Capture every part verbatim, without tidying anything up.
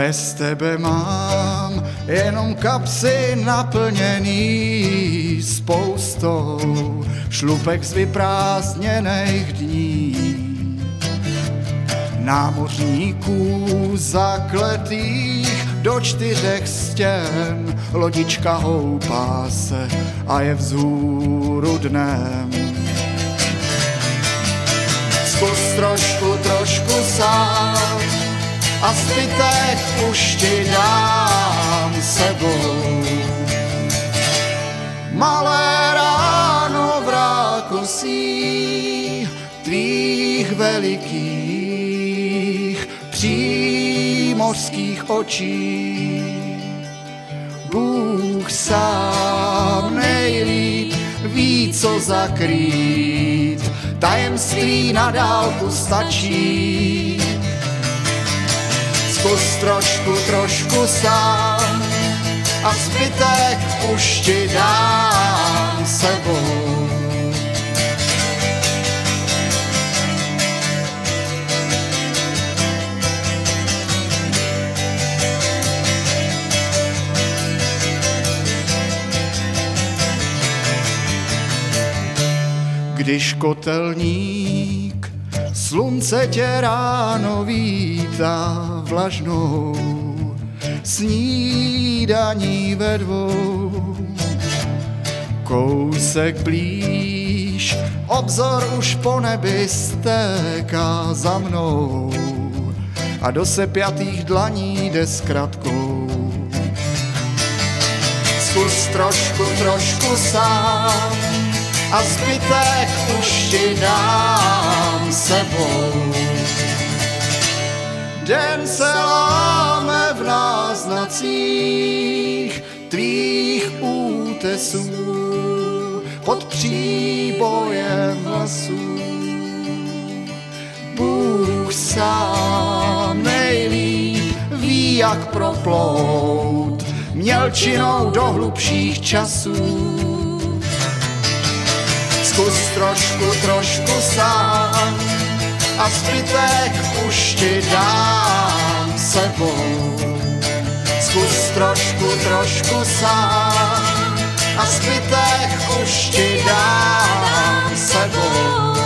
Bez tebe mám jenom kapsy naplněný spoustou šlupek z vyprázdněných dní. Námořníků zakletých do čtyřech stěn, lodička houpá se a je vzhůru dnem. Zkus trošku, trošku sám a zbytek už ti dám sebou. Malé ráno v rákosích tvých velikých přímořských očí. Bůh sám nejlíp ví, co zakrýt, tajemství na dálku stačí. Zkus trošku, trošku sám a zbytek už ti dám sebou. Když kotelník slunce tě ráno vítá vlažnou snídaní ve dvou. Kousek blíž, obzor už po nebi stéká za mnou a do sepjatých dlaní jde s kratkou. Zkus trošku, trošku sám a zbytek už ti dám sebou. Den se láme v náznacích tvých útesů pod příbojem hlasů. Bůh sám nejlíp ví, jak proplout mělčinou do hlubších časů. Zkus trošku, trošku sám a zbytek už ti dám sebou. Zkus trošku, trošku sám a zbytek už ti dám sebou.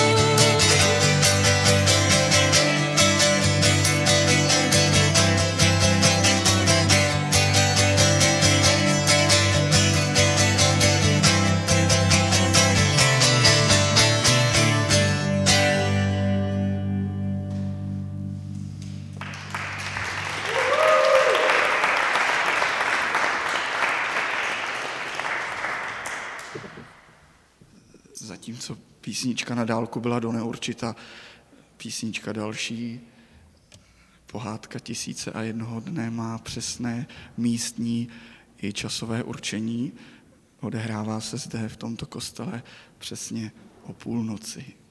Zatímco písnička na dálku byla do neurčita, písnička další, pohádka Tisíce a jednoho dne, má přesné místní i časové určení. Odehrává se zde v tomto kostele přesně o půlnoci.